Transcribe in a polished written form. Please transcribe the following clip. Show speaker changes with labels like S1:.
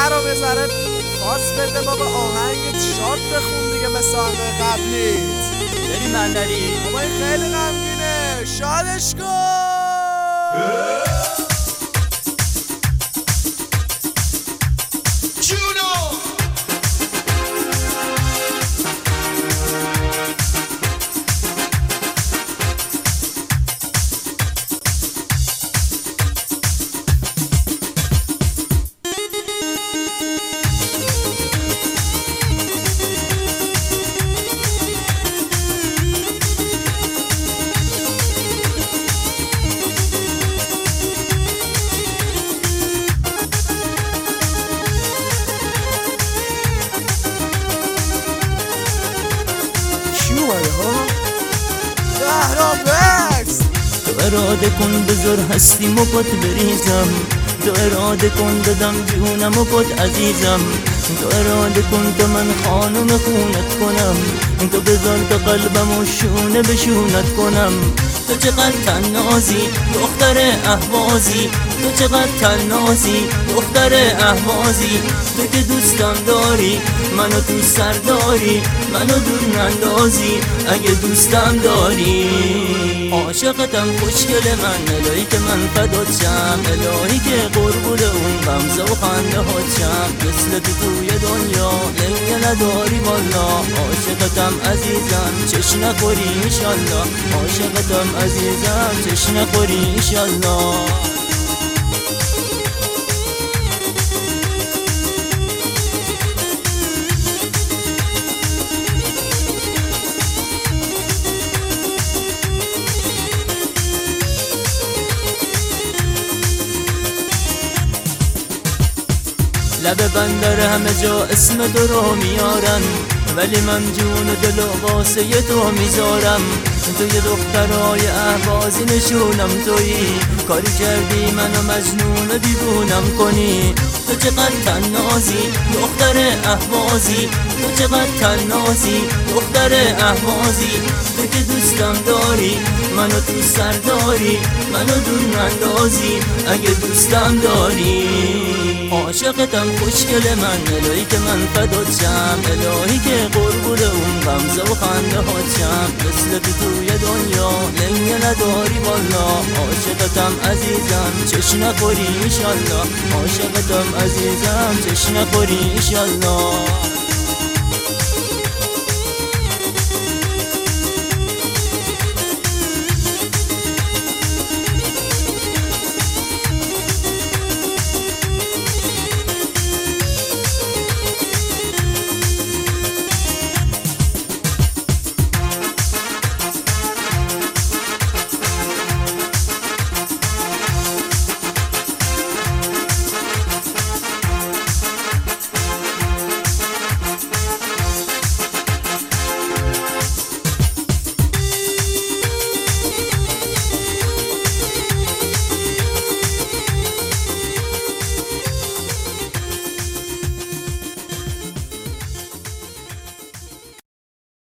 S1: رو بذاره باز بده بابا، آهنگ شاد بخون دیگه مثل آهنگ قبلیت.
S2: بریم بندری
S1: بابا این خیلی غمگینه، شادش کن.
S2: تو اراده کن بذار هستیم و پات بریزم، تو اراده کن دادم جونم و پات عزیزم، تو اراده کن تا من خانم خونت کنم، تو بذار تا قلبم و شونه به شونت کنم. تو چقدر تنازی دختر اهوازی، تو چقدر تنازی دختر اهوازی، تو که دوستم داری منو تو سر داری، منو دور نندازی اگه دوستم داری. عاشقتم خوشگل من، الهی که من فدات شم، الهی که قربون اون غمزه و خنده هات شم، مثل تو توی دنیا لنگه نداری والا. عاشقتم عزیزم چش نخوری انشالله، عاشقتم عزیزم چش نخوری انشالله. لب بندر همه جا اسم تو رو میارن، ولی من جون و دل و واسه تو میذارم. توی دخترای اهوازی نشونم تویی، کاری کردی منو مجنون و دیوونم کنی. تو چقدر تنازی دختر اهوازی، تو چقدر تنازی دختر اهوازی، تو که دوستم داری منو تو سر داری، منو دور نندازی اگه دوستم داری. عاشقتم خوشگل من، الهی که من فدات شم، الهی که قربون اون غمزه و خنده هات شم، مثل تو توی دنیا لنگه نداری والا. عاشقتم عزیزم چش نخوری انشالله، عاشقتم عزیزم چش نخوری انشالله.